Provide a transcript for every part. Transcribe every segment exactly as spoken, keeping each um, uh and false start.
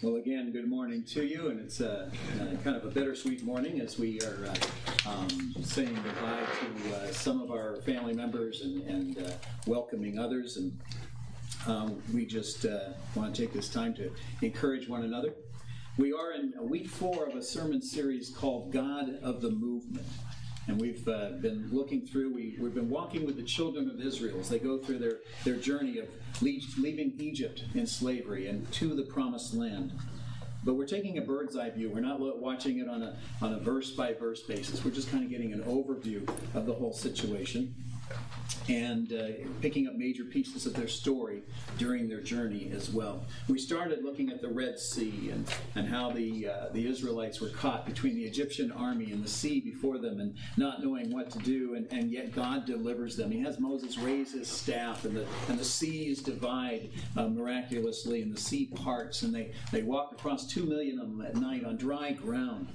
Well, again, good morning to you, and it's a, a kind of a bittersweet morning as we are uh, um, saying goodbye to uh, some of our family members and, and uh, welcoming others, and um, we just uh, want to take this time to encourage one another. We are in week four of a sermon series called God of the Movement. And we've uh, been looking through, we, we've been walking with the children of Israel as they go through their, their journey of leaving Egypt in slavery and to the promised land. But we're taking a bird's eye view. We're not watching it on a, on a verse-by-verse basis. We're just kind of getting an overview of the whole situation and uh, picking up major pieces of their story during their journey as well. We started looking at the Red Sea and, and how the uh, the Israelites were caught between the Egyptian army and the sea before them and not knowing what to do, and, and yet God delivers them. He has Moses raise his staff, and the and the seas divide uh, miraculously, and the sea parts, and they, they walk across two million of them at night on dry ground.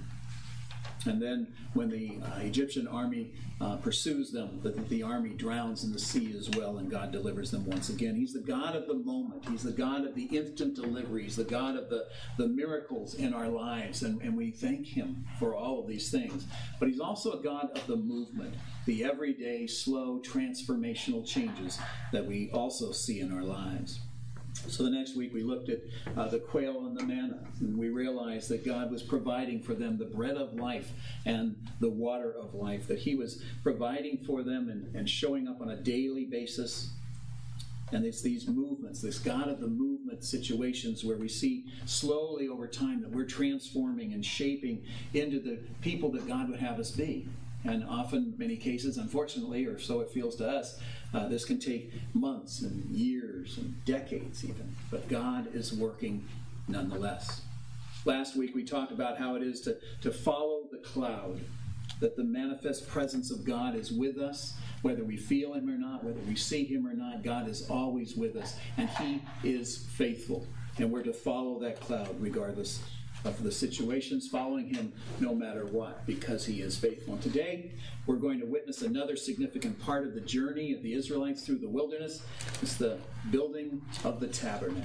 And then when the uh, Egyptian army uh, pursues them, the, the army drowns in the sea as well, and God delivers them once again. He's the God of the moment. He's the God of the instant delivery. He's the God of the, the miracles in our lives, and, and we thank Him for all of these things. But He's also a God of the movement, the everyday, slow, transformational changes that we also see in our lives. So the next week we looked at uh, the quail and the manna, and we realized that God was providing for them the bread of life and the water of life, that He was providing for them and, and showing up on a daily basis. And it's these movements, this God of the movement situations where we see slowly over time that we're transforming and shaping into the people that God would have us be. And often, many cases, unfortunately, or so it feels to us, uh, this can take months and years and decades even. But God is working nonetheless. Last week we talked about how it is to, to follow the cloud, that the manifest presence of God is with us, whether we feel Him or not, whether we see Him or not. God is always with us, and He is faithful. And we're to follow that cloud regardless of the situations, following Him no matter what, because He is faithful. And today, we're going to witness another significant part of the journey of the Israelites through the wilderness. It's the building of the tabernacle.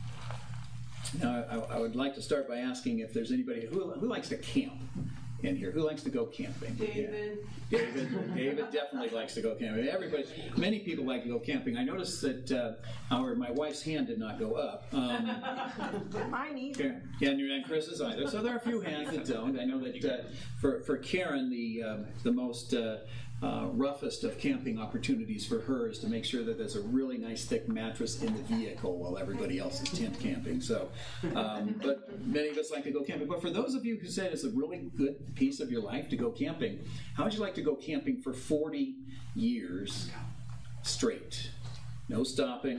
Now, I, I would like to start by asking if there's anybody who, who likes to camp in here. Who likes to go camping? David. Yeah. David. David definitely likes to go camping. Everybody, many people like to go camping. I noticed that uh, our my wife's hand did not go up. Um, Mine either. Yeah, and, and Chris's either. So there are a few hands that don't. I know that uh, for for Karen, the uh, the most uh, uh, roughest of camping opportunities for her is to make sure that there's a really nice thick mattress in the vehicle while everybody else is tent camping. So, um, but many of us like to go camping. But for those of you who said it's a really good piece of your life to go camping, how would you like to go camping for forty years straight? No stopping,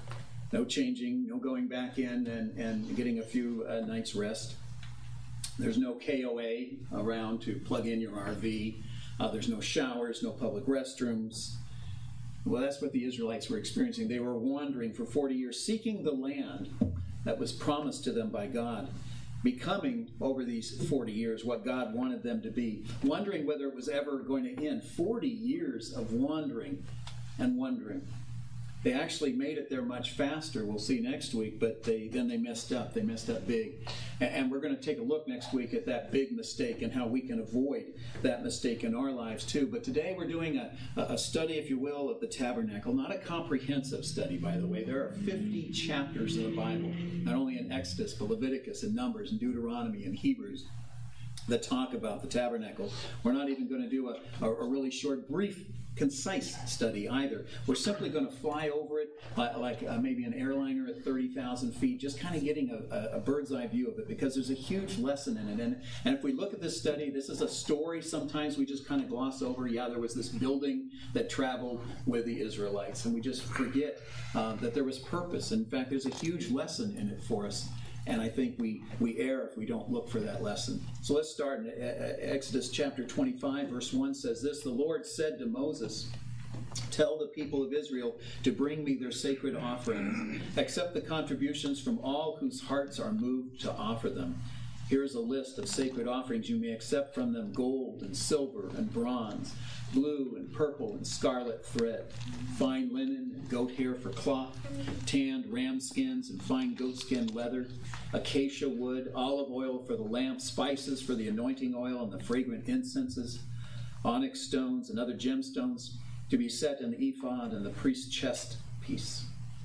no changing, no going back in and, and getting a few uh, nights rest. There's no K O A around to plug in your R V. Uh, there's no showers, no public restrooms. Well, that's what the Israelites were experiencing. They were wandering for forty years, seeking the land that was promised to them by God, becoming, over these forty years, what God wanted them to be, wondering whether it was ever going to end. forty years of wandering and wondering. They actually made it there much faster, we'll see next week, but they then they messed up. They messed up big. And we're going to take a look next week at that big mistake and how we can avoid that mistake in our lives too. But today we're doing a, a study, if you will, of the tabernacle. Not a comprehensive study, by the way. There are fifty chapters in the Bible, not only in Exodus, but Leviticus and Numbers and Deuteronomy and Hebrews, that talk about the tabernacle. We're not even going to do a, a, a really short, brief, concise study either. We're simply going to fly over it uh, like uh, maybe an airliner at thirty thousand feet, just kind of getting a, a, a bird's eye view of it, because there's a huge lesson in it. And, and if we look at this study, this is a story sometimes we just kind of gloss over. Yeah, there was this building that traveled with the Israelites, and we just forget uh, that there was purpose. In fact, there's a huge lesson in it for us. And I think we, we err if we don't look for that lesson. So let's start in Exodus chapter twenty-five, verse one says this: The Lord said to Moses, "Tell the people of Israel to bring me their sacred offerings. Accept the contributions from all whose hearts are moved to offer them. Here's a list of sacred offerings. You may accept from them gold and silver and bronze, blue and purple and scarlet thread, fine linen and goat hair for cloth, tanned ram skins and fine goat skin leather, acacia wood, olive oil for the lamp, spices for the anointing oil and the fragrant incenses, onyx stones and other gemstones to be set in the ephod and the priest's chest piece.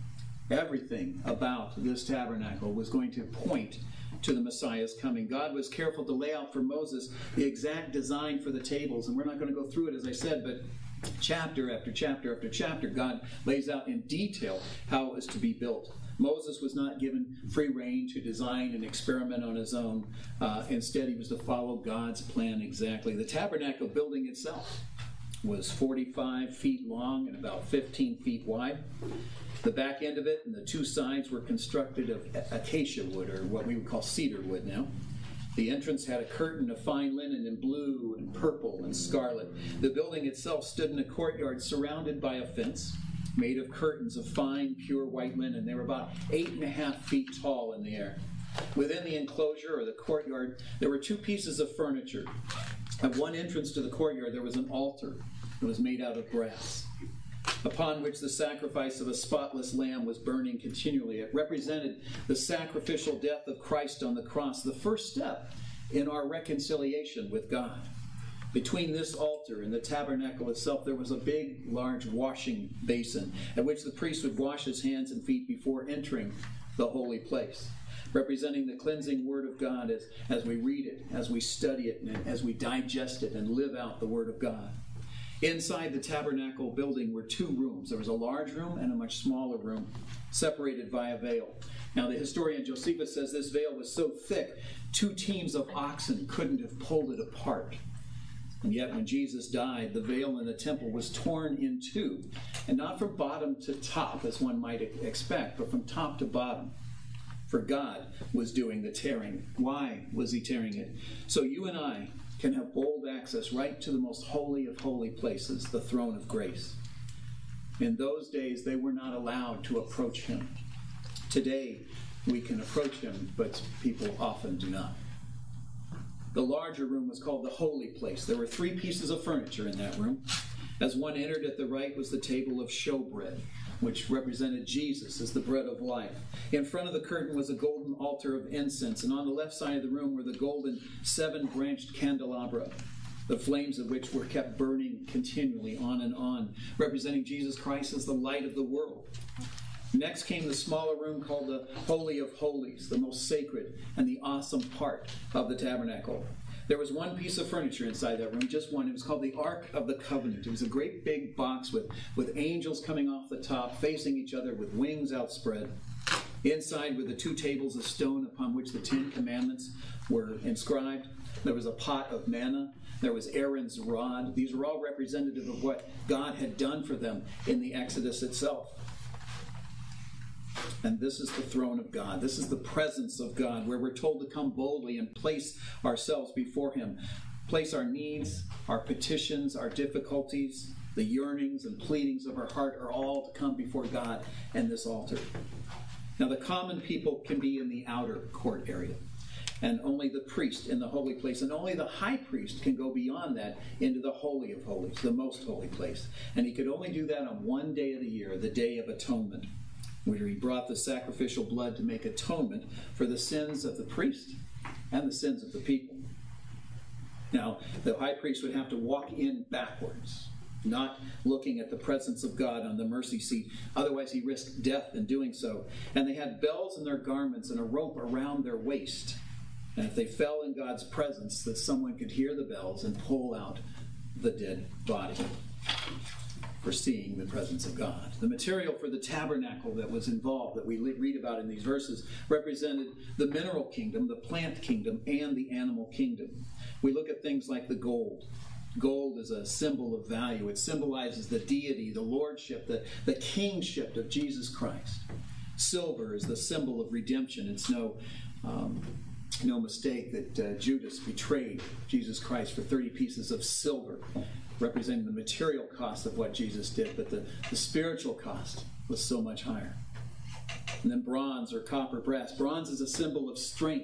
Everything about this tabernacle was going to point to the Messiah's coming. God was careful to lay out for Moses the exact design for the tables, and we're not going to go through it, as I said, but chapter after chapter after chapter, God lays out in detail how it was to be built. Moses was not given free rein to design and experiment on his own. Uh, instead, he was to follow God's plan exactly. The tabernacle building itself was forty-five feet long and about fifteen feet wide. The back end of it and the two sides were constructed of acacia wood, or what we would call cedar wood now. The entrance had a curtain of fine linen in blue and purple and scarlet. The building itself stood in a courtyard surrounded by a fence made of curtains of fine, pure white linen. They were about eight and a half feet tall in the air. Within the enclosure, or the courtyard, there were two pieces of furniture. At one entrance to the courtyard, there was an altar that was made out of brass, upon which the sacrifice of a spotless lamb was burning continually. It represented the sacrificial death of Christ on the cross, the first step in our reconciliation with God. Between this altar and the tabernacle itself, there was a big, large washing basin at which the priest would wash his hands and feet before entering the holy place, representing the cleansing Word of God as, as we read it, as we study it, and as we digest it and live out the Word of God. Inside the tabernacle building were two rooms. There was a large room and a much smaller room, separated by a veil. Now, the historian Josephus says this veil was so thick, two teams of oxen couldn't have pulled it apart. And yet, when Jesus died, the veil in the temple was torn in two, and not from bottom to top, as one might expect, but from top to bottom. For God was doing the tearing. Why was he tearing it? So you and I can have bold access right to the most holy of holy places, the throne of grace. In those days, they were not allowed to approach him. Today, we can approach him, but people often do not. The larger room was called the holy place. There were three pieces of furniture in that room. As one entered, at the right was the table of showbread, which represented Jesus as the bread of life. In front of the curtain was a golden altar of incense, and on the left side of the room were the golden seven-branched candelabra, the flames of which were kept burning continually on and on, representing Jesus Christ as the light of the world. Next came the smaller room called the Holy of Holies, the most sacred and the awesome part of the tabernacle. There was one piece of furniture inside that room, just one. It was called the Ark of the Covenant. It was a great big box with, with angels coming off the top, facing each other with wings outspread. Inside were the two tables of stone upon which the Ten Commandments were inscribed. There was a pot of manna. There was Aaron's rod. These were all representative of what God had done for them in the Exodus itself. And this is the throne of God. This is the presence of God, where we're told to come boldly and place ourselves before him. Place our needs, our petitions, our difficulties, the yearnings and pleadings of our heart are all to come before God and this altar. Now, the common people can be in the outer court area, and only the priest in the holy place, and only the high priest can go beyond that into the Holy of Holies, the most holy place. And he could only do that on one day of the year, the Day of Atonement, where he brought the sacrificial blood to make atonement for the sins of the priest and the sins of the people. Now, the high priest would have to walk in backwards, not looking at the presence of God on the mercy seat. Otherwise, he risked death in doing so. And they had bells in their garments and a rope around their waist. And if they fell in God's presence, that someone could hear the bells and pull out the dead body, foreseeing the presence of God. The material for the tabernacle that was involved, that we read about in these verses, represented the mineral kingdom, the plant kingdom, and the animal kingdom. We look at things like the gold. Gold is a symbol of value. It symbolizes the deity, the lordship, the, the kingship of Jesus Christ. Silver is the symbol of redemption. It's no, um, no mistake that uh, Judas betrayed Jesus Christ for thirty pieces of silver, representing the material cost of what Jesus did, but the, the spiritual cost was so much higher. And then bronze or copper brass. Bronze is a symbol of strength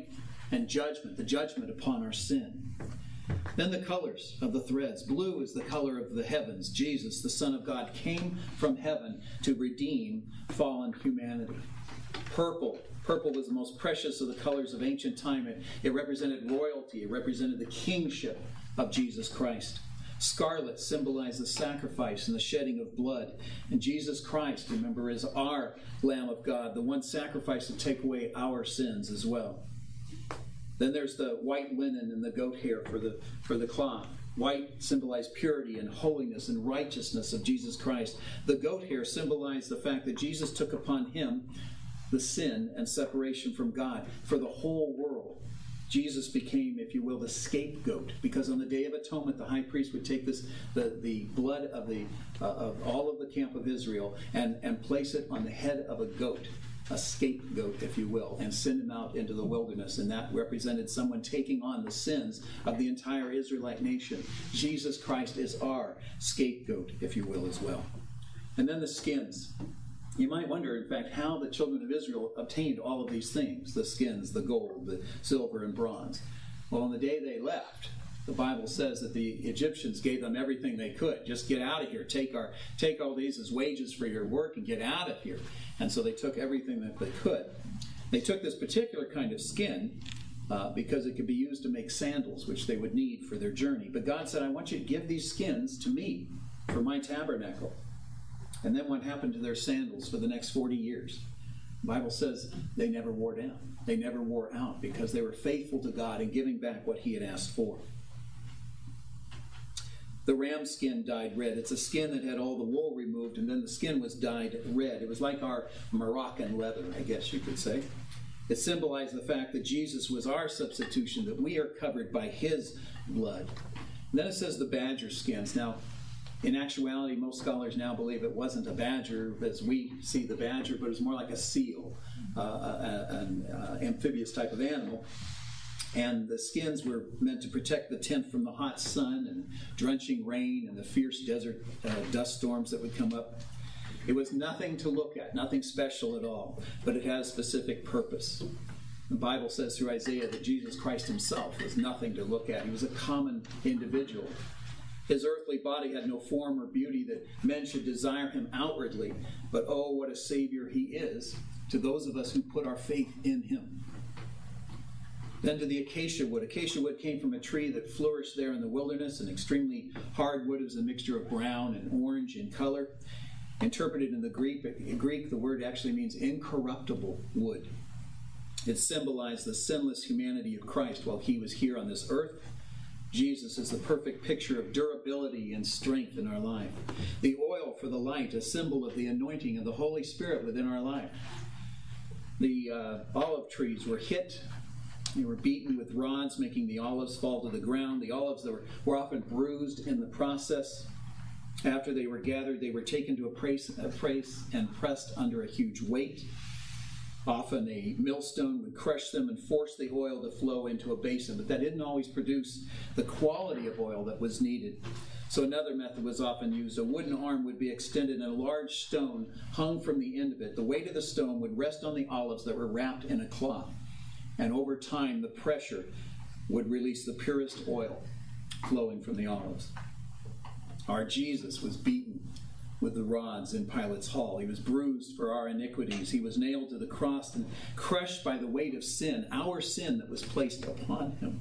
and judgment, the judgment upon our sin. Then the colors of the threads. Blue is the color of the heavens. Jesus, the Son of God, came from heaven to redeem fallen humanity. Purple. Purple was the most precious of the colors of ancient time. It, it represented royalty. It represented the kingship of Jesus Christ. Scarlet symbolized the sacrifice and the shedding of blood. And Jesus Christ, remember, is our Lamb of God, the one sacrifice to take away our sins as well. Then there's the white linen and the goat hair for the, for the cloth. White symbolized purity and holiness and righteousness of Jesus Christ. The goat hair symbolized the fact that Jesus took upon him the sin and separation from God for the whole world. Jesus became, if you will, the scapegoat, because on the Day of Atonement, the high priest would take this, the, the blood of, the, uh, of all of the camp of Israel and, and place it on the head of a goat, a scapegoat, if you will, and send him out into the wilderness. And that represented someone taking on the sins of the entire Israelite nation. Jesus Christ is our scapegoat, if you will, as well. And then the skins. You might wonder, in fact, how the children of Israel obtained all of these things, the skins, the gold, the silver, and bronze. Well, on the day they left, the Bible says that the Egyptians gave them everything they could. Just get out of here. Take our, take all these as wages for your work and get out of here. And so they took everything that they could. They took this particular kind of skin uh, because it could be used to make sandals, which they would need for their journey. But God said, I want you to give these skins to me for my tabernacle. And then what happened to their sandals for the next forty years? The Bible says they never wore down. They never wore out because they were faithful to God in giving back what he had asked for. The ram skin dyed red. It's a skin that had all the wool removed, and then the skin was dyed red. It was like our Moroccan leather, I guess you could say. It symbolized the fact that Jesus was our substitution, that we are covered by his blood. And then it says the badger skins. Now, in actuality, most scholars now believe it wasn't a badger as we see the badger, but it was more like a seal, uh, an uh, amphibious type of animal. And the skins were meant to protect the tent from the hot sun and drenching rain and the fierce desert uh, dust storms that would come up. It was nothing to look at, nothing special at all, but it had a specific purpose. The Bible says through Isaiah that Jesus Christ himself was nothing to look at. He was a common individual. His earthly body had no form or beauty that men should desire him outwardly, but oh, what a Savior he is to those of us who put our faith in him. Then to the acacia wood. Acacia wood came from a tree that flourished there in the wilderness, an extremely hard wood. It was a mixture of brown and orange in color. Interpreted in the Greek, in Greek, the word actually means incorruptible wood. It symbolized the sinless humanity of Christ while he was here on this earth. Jesus is the perfect picture of durability and strength in our life. The oil for the light, a symbol of the anointing of the Holy Spirit within our life. The uh, olive trees were hit. They were beaten with rods, making the olives fall to the ground. The olives that were, were often bruised in the process. After they were gathered, they were taken to a place, a place and pressed under a huge weight. Often a millstone would crush them and force the oil to flow into a basin, but that didn't always produce the quality of oil that was needed. So another method was often used. A wooden arm would be extended and a large stone hung from the end of it. The weight of the stone would rest on the olives that were wrapped in a cloth. And over time, the pressure would release the purest oil flowing from the olives. Our Jesus was beaten with the rods in Pilate's hall. He was bruised for our iniquities. He was nailed to the cross and crushed by the weight of sin, our sin that was placed upon him.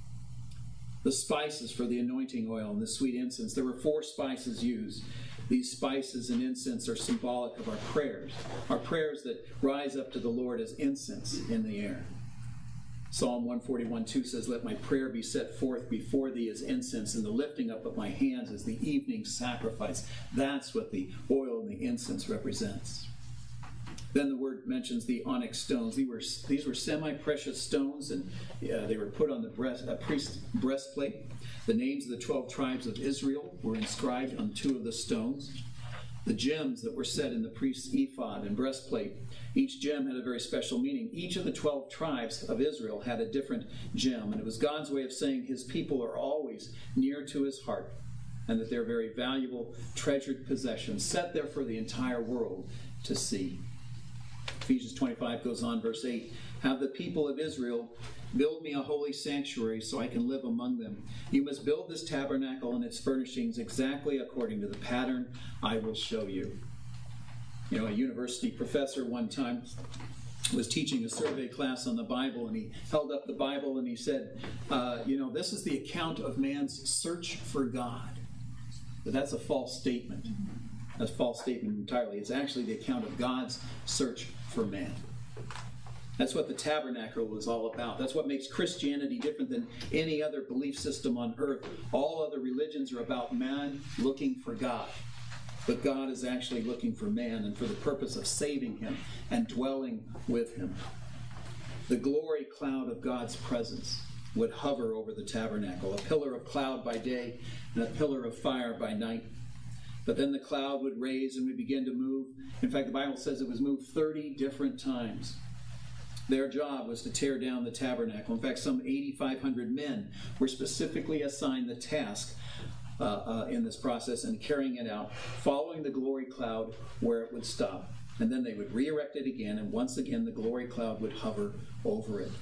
The spices for the anointing oil and the sweet incense. There were four spices used. These spices and incense are symbolic of our prayers, our prayers that rise up to the Lord as incense in the air. Psalm one forty-one two says, "Let my prayer be set forth before thee as incense, and the lifting up of my hands as the evening sacrifice." That's what the oil and the incense represents. Then the word mentions the onyx stones. These were, these were semi-precious stones, and uh, they were put on the breast, uh, priest's breastplate. The names of the twelve tribes of Israel were inscribed on two of the stones. The gems that were set in the priest's ephod and breastplate, each gem had a very special meaning. Each of the twelve tribes of Israel had a different gem, and it was God's way of saying his people are always near to his heart, and that they're very valuable, treasured possessions, set there for the entire world to see. Ephesians twenty-five goes on, verse eight, Have the people of Israel build me a holy sanctuary so I can live among them. You must build this tabernacle and its furnishings exactly according to the pattern I will show you. You know, a university professor one time was teaching a survey class on the Bible, and he held up the Bible and he said, uh, you know, this is the account of man's search for God. But that's a false statement. That's a false statement entirely. It's actually the account of God's search for man. That's what the tabernacle is all about. That's what makes Christianity different than any other belief system on earth. All other religions are about man looking for God. But God is actually looking for man, and for the purpose of saving him and dwelling with him. The glory cloud of God's presence would hover over the tabernacle, a pillar of cloud by day and a pillar of fire by night. But then the cloud would raise and would begin to move. In fact, the Bible says it was moved thirty different times. Their job was to tear down the tabernacle. In fact, some eighty-five hundred men were specifically assigned the task uh, uh, in this process and carrying it out, following the glory cloud where it would stop. And then they would re-erect it again, and once again the glory cloud would hover over it.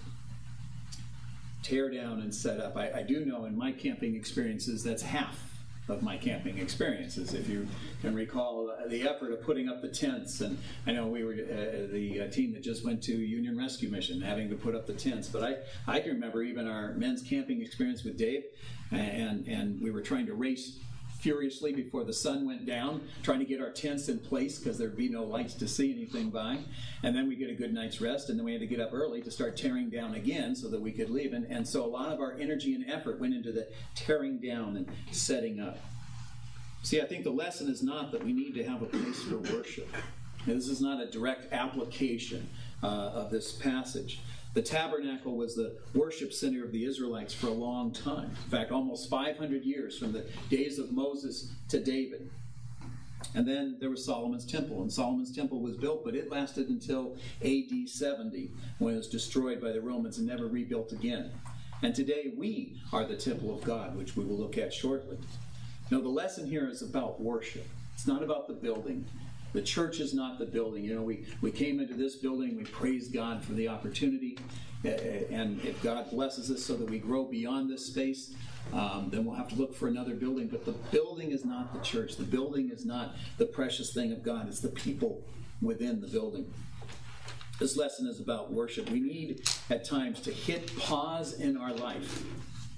Tear down and set up. I, I do know in my camping experiences that's half of my camping experiences, if you can recall uh, the effort of putting up the tents. And I know we were uh, the uh, team that just went to Union Rescue Mission, having to put up the tents. But I, I can remember even our men's camping experience with Dave, and, and we were trying to race furiously before the sun went down, trying to get our tents in place because there'd be no lights to see anything by. And then we get a good night's rest, and then we had to get up early to start tearing down again so that we could leave. And, and so a lot of our energy and effort went into the tearing down and setting up. See, I think the lesson is not that we need to have a place for worship. Now, this is not a direct application uh, of this passage. The tabernacle was the worship center of the Israelites for a long time. In fact, almost five hundred years from the days of Moses to David. And then there was Solomon's temple. And Solomon's temple was built, but it lasted until A D seventy, when it was destroyed by the Romans and never rebuilt again. And today we are the temple of God, which we will look at shortly. Now, the lesson here is about worship. It's not about the building. The church is not the building. You know, we, we came into this building, we praised God for the opportunity, and if God blesses us so that we grow beyond this space, um, then we'll have to look for another building. But the building is not the church. The building is not the precious thing of God. It's the people within the building. This lesson is about worship. We need, at times, to hit pause in our life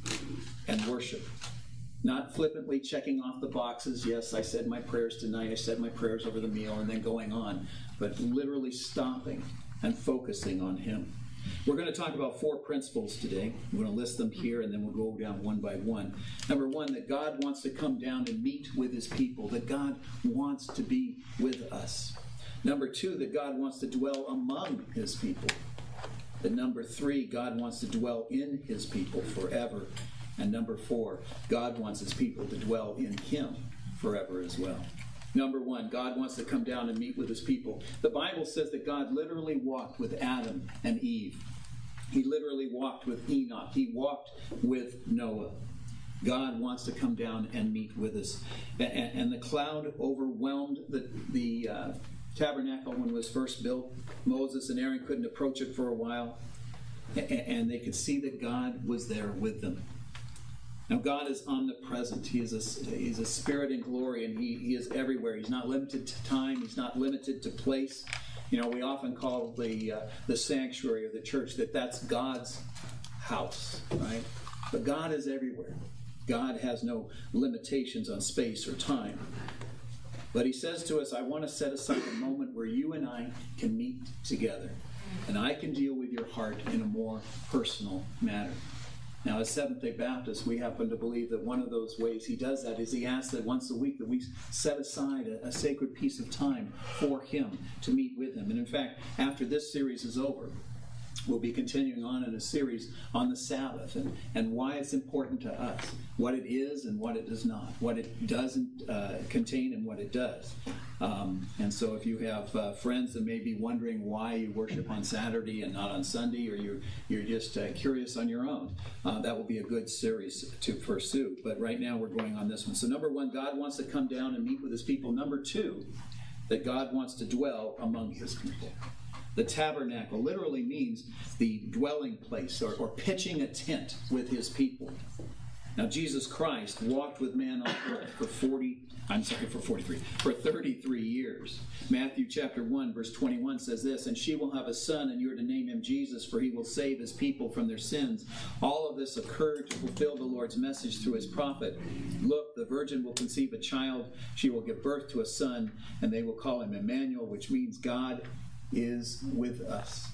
and worship. Not flippantly checking off the boxes. Yes, I said my prayers tonight. I said my prayers over the meal, and then going on. But literally stopping and focusing on Him. We're going to talk about four principles today. We're going to list them here, and then we'll go down one by one. Number one, that God wants to come down and meet with His people. That God wants to be with us. Number two, that God wants to dwell among His people. That number three, God wants to dwell in His people forever. And number four, God wants His people to dwell in Him forever as well. Number one, God wants to come down and meet with His people. The Bible says that God literally walked with Adam and Eve. He literally walked with Enoch. He walked with Noah. God wants to come down and meet with us. And, and the cloud overwhelmed the, the uh, tabernacle when it was first built. Moses and Aaron couldn't approach it for a while. And, and they could see that God was there with them. Now, God is omnipresent. He is a, he's a spirit in glory, and he, he is everywhere. He's not limited to time. He's not limited to place. You know, we often call the uh, the sanctuary or the church that that's God's house, right? But God is everywhere. God has no limitations on space or time. But He says to us, I want to set aside a moment where you and I can meet together, and I can deal with your heart in a more personal manner. Now, as Seventh-day Baptists, we happen to believe that one of those ways He does that is He asks that once a week that we set aside a, a sacred piece of time for Him to meet with Him. And in fact, after this series is over, we'll be continuing on in a series on the Sabbath and, and why it's important to us, what it is and what it does not, what it doesn't uh, contain and what it does. Um, and so if you have uh, friends that may be wondering why you worship on Saturday and not on Sunday, or you're, you're just uh, curious on your own, uh, that will be a good series to pursue. But right now we're going on this one. So number one, God wants to come down and meet with His people. Number two, that God wants to dwell among His people. The tabernacle literally means the dwelling place, or, or pitching a tent with his people. Now, Jesus Christ walked with man on earth for forty, I'm sorry, for forty-three, for thirty-three years. Matthew chapter one, verse twenty-one says this, "And she will have a son, and you are to name him Jesus, for he will save his people from their sins." All of this occurred to fulfill the Lord's message through his prophet. "Look, the virgin will conceive a child. She will give birth to a son, and they will call him Emmanuel," which means God is with us.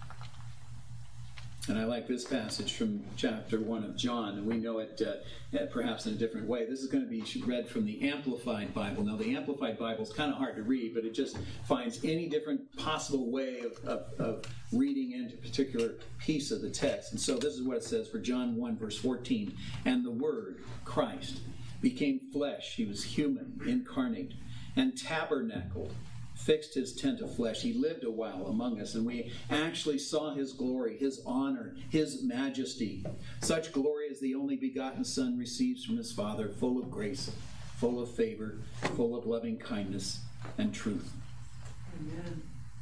And I like this passage from chapter one of John, and we know it uh, perhaps in a different way. This is going to be read from the Amplified Bible. Now, the Amplified Bible is kind of hard to read, but it just finds any different possible way of, of, of reading into a particular piece of the text. And so this is what it says for John one, verse fourteen. "And the Word, Christ, became flesh." He was human, incarnate, "and tabernacled, fixed his tent of flesh." He lived a while among us, and we actually saw his glory, his honor, his majesty. "Such glory as the only begotten Son receives from his Father, full of grace, full of favor, full of loving kindness and truth." Amen.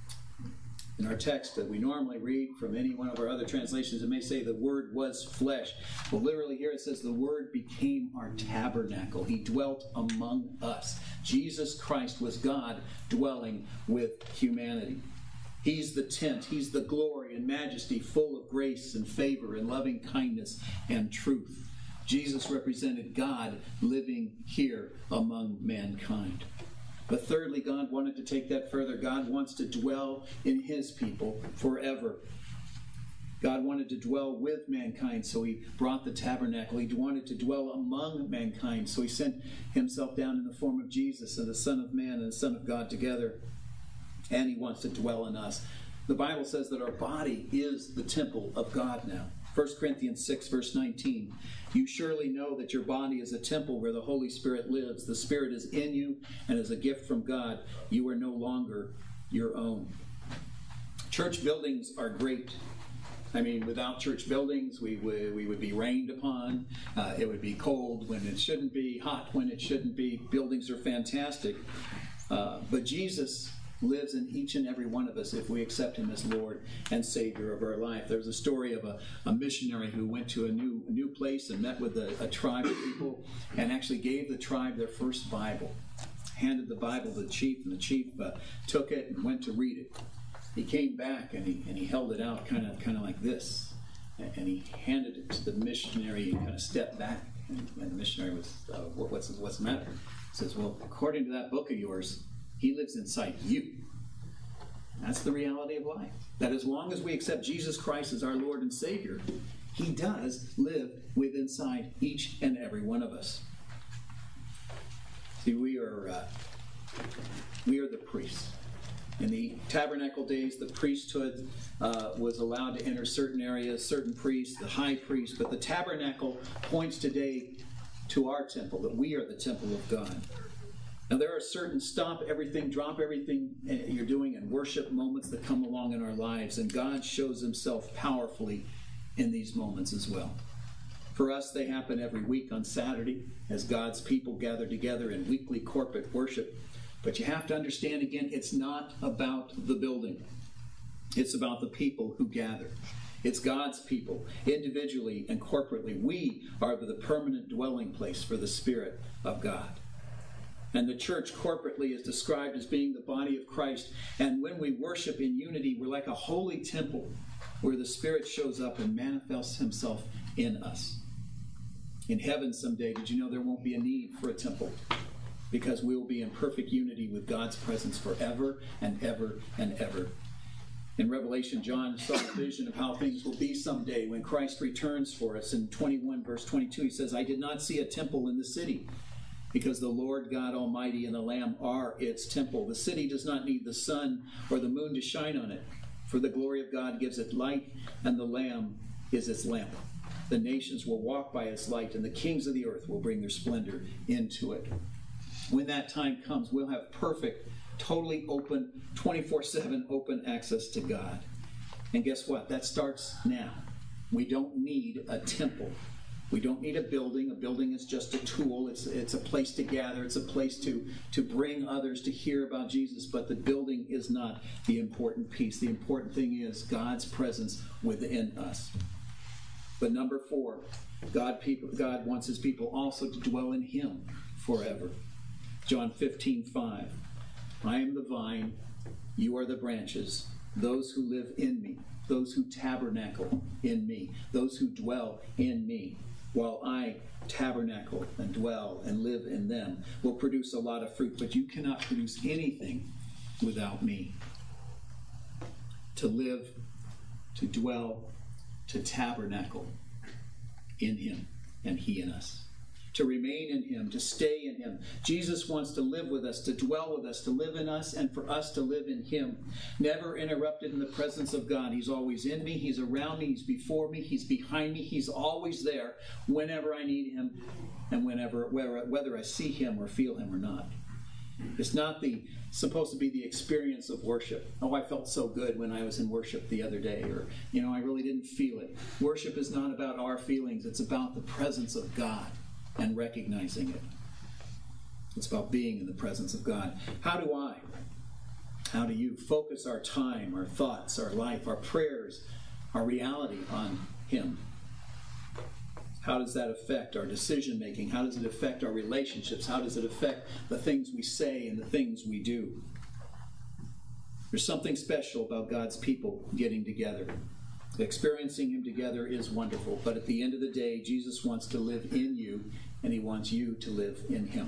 In our text that we normally read from any one of our other translations, it may say the Word was flesh. Well, literally here it says the Word became our tabernacle. He dwelt among us. Jesus Christ was God dwelling with humanity. He's the tent. He's the glory and majesty, full of grace and favor and loving kindness and truth. Jesus represented God living here among mankind. But thirdly, God wanted to take that further. God wants to dwell in his people forever. God wanted to dwell with mankind, so he brought the tabernacle. He wanted to dwell among mankind, so he sent himself down in the form of Jesus and the Son of Man and the Son of God together. And he wants to dwell in us. The Bible says that our body is the temple of God now. First Corinthians six, verse nineteen. "You surely know that your body is a temple where the Holy Spirit lives. The Spirit is in you and is a gift from God. You are no longer your own." Church buildings are great. I mean, without church buildings, we would, we would be rained upon. Uh, it would be cold when it shouldn't be, hot when it shouldn't be. Buildings are fantastic. Uh, but Jesus lives in each and every one of us if we accept him as Lord and Savior of our life. There's a story of a, a missionary who went to a new a new place and met with a, a tribe of people and actually gave the tribe their first Bible. Handed the Bible to the chief, and the chief uh, took it and went to read it. He came back and he and he held it out kind of kind of like this, and he handed it to the missionary and kind of stepped back. And, and the missionary was, uh, what, what's what's the matter? He says, "Well, according to that book of yours, he lives inside you." That's the reality of life. That as long as we accept Jesus Christ as our Lord and Savior, he does live within inside each and every one of us. See, we are uh, we are the priests. In the tabernacle days, the priesthood uh, was allowed to enter certain areas, certain priests, the high priest, but the tabernacle points today to our temple, that we are the temple of God. Now, there are certain stop everything, drop everything you're doing and worship moments that come along in our lives, and God shows himself powerfully in these moments as well. For us, they happen every week on Saturday as God's people gather together in weekly corporate worship. But you have to understand, again, it's not about the building. It's about the people who gather. It's God's people, individually and corporately. We are the permanent dwelling place for the Spirit of God. And the church corporately is described as being the body of Christ. And when we worship in unity, we're like a holy temple where the Spirit shows up and manifests himself in us. In heaven someday, did you know there won't be a need for a temple? Because we will be in perfect unity with God's presence forever and ever and ever. In Revelation, John saw a vision of how things will be someday when Christ returns for us. In twenty-one, verse twenty-two, he says, "I did not see a temple in the city, because the Lord God Almighty and the Lamb are its temple. The city does not need the sun or the moon to shine on it, for the glory of God gives it light, and the Lamb is its lamp. The nations will walk by its light, and the kings of the earth will bring their splendor into it." When that time comes, we'll have perfect, totally open, twenty-four seven open access to God. And guess what? That starts now. We don't need a temple. We don't need a building. A building is just a tool. It's, it's a place to gather. It's a place to, to bring others to hear about Jesus. But the building is not the important piece. The important thing is God's presence within us. But number four, God, people, God wants his people also to dwell in him forever. John fifteen five. I am the vine, you are the branches. Those who live in me, those who tabernacle in me, those who dwell in me, while I tabernacle and dwell and live in them, will produce a lot of fruit. But you cannot produce anything without me. To live, to dwell, to tabernacle in him and he in us. To remain in him, to stay in him. Jesus wants to live with us, to dwell with us, to live in us, and for us to live in him. Never interrupted in the presence of God. He's always in me, he's around me, he's before me, he's behind me, he's always there whenever I need him and whenever, whether, whether I see him or feel him or not. It's not the supposed to be the experience of worship. Oh, I felt so good when I was in worship the other day, or, you know, I really didn't feel it. Worship is not about our feelings. It's about the presence of God and recognizing it. It's about being in the presence of God. How do I, how do you focus our time, our thoughts, our life, our prayers, our reality on him? How does that affect our decision-making? How does it affect our relationships? How does it affect the things we say and the things we do? There's something special about God's people getting together. Experiencing him together is wonderful, but at the end of the day, Jesus wants to live in you, and he wants you to live in him.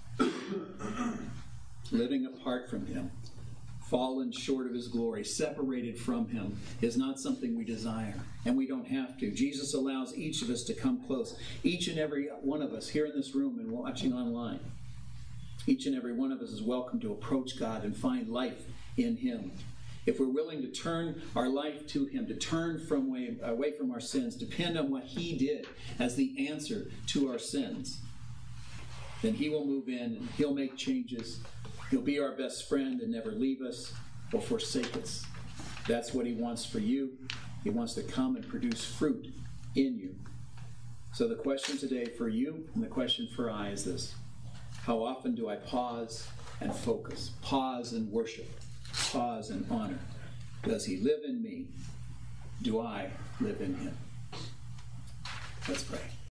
Living apart from him, fallen short of his glory, separated from him, is not something we desire, and we don't have to. Jesus allows each of us to come close. Each and every one of us here in this room and watching online, each and every one of us is welcome to approach God and find life in him. If we're willing to turn our life to him, to turn from way, away from our sins, depend on what he did as the answer to our sins, then he will move in and he'll make changes. He'll be our best friend and never leave us or forsake us. That's what he wants for you. He wants to come and produce fruit in you. So the question today for you and the question for I is this: how often do I pause and focus, pause and worship, pause and honor? Does he live in me? Do I live in him? Let's pray.